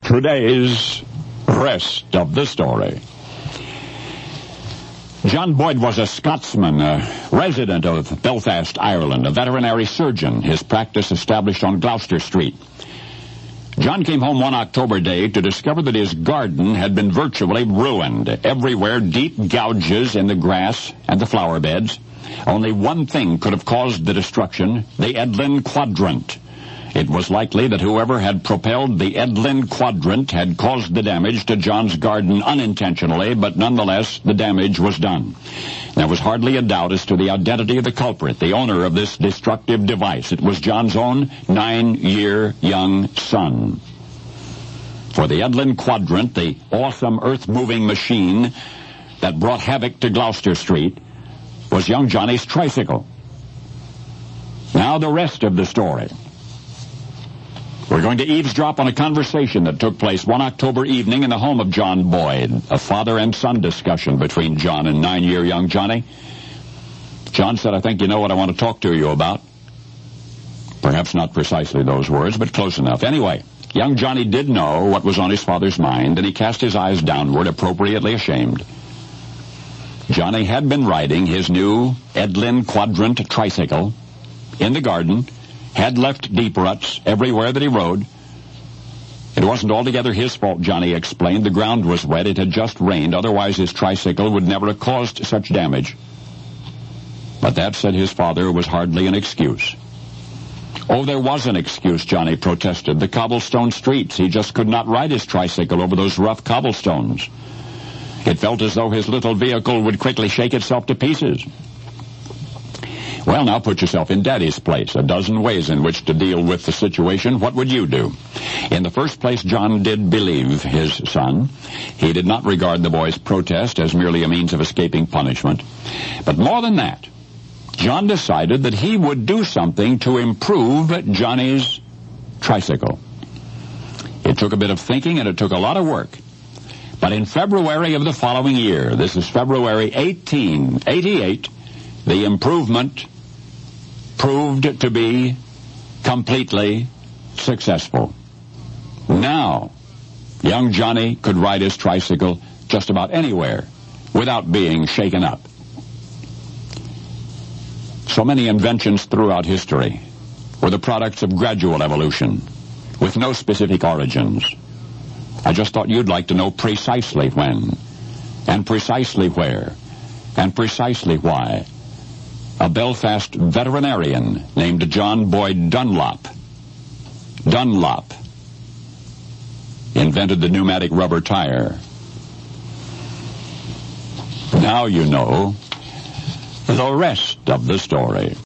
today's rest of the story. John Boyd was a Scotsman, a resident of Belfast, Ireland, a veterinary surgeon, his practice established on Gloucester Street. John came home one October day to discover that his garden had been virtually ruined. Everywhere deep gouges in the grass and the flower beds. Only one thing could have caused the destruction, the Edlin Quadrant. It was likely that whoever had propelled the Edlin Quadrant had caused the damage to John's garden unintentionally, but nonetheless the damage was done. There was hardly a doubt as to the identity of the culprit, the owner of this destructive device. It was John's own 9-year young son. For the Edlin Quadrant, the awesome earth-moving machine that brought havoc to Gloucester Street, was young Johnny's tricycle. Now the rest of the story. We're going to eavesdrop on a conversation that took place one October evening in the home of John Boyd, a father and son discussion between John and 9-year young Johnny. John said, "I think you know what I want to talk to you about." Perhaps not precisely those words, but close enough. Anyway, young Johnny did know what was on his father's mind, and he cast his eyes downward, appropriately ashamed. Johnny had been riding his new Edlin Quadrant tricycle in the garden, had left deep ruts everywhere that he rode. It wasn't altogether his fault, Johnny explained. The ground was wet. It had just rained. Otherwise, his tricycle would never have caused such damage. But that, said his father, was hardly an excuse. Oh, there was an excuse, Johnny protested. The cobblestone streets. He just could not ride his tricycle over those rough cobblestones. It felt as though his little vehicle would quickly shake itself to pieces. Well, now put yourself in Daddy's place. A dozen ways in which to deal with the situation. What would you do? In the first place, John did believe his son. He did not regard the boy's protest as merely a means of escaping punishment. But more than that, John decided that he would do something to improve Johnny's tricycle. It took a bit of thinking and it took a lot of work. But in February of the following year, this is February 1888, the improvement proved to be completely successful. Now, young Johnny could ride his tricycle just about anywhere without being shaken up. So many inventions throughout history were the products of gradual evolution with no specific origins. I just thought you'd like to know precisely when, and precisely where, and precisely why. A Belfast veterinarian named John Boyd Dunlop invented the pneumatic rubber tire. Now you know the rest of the story.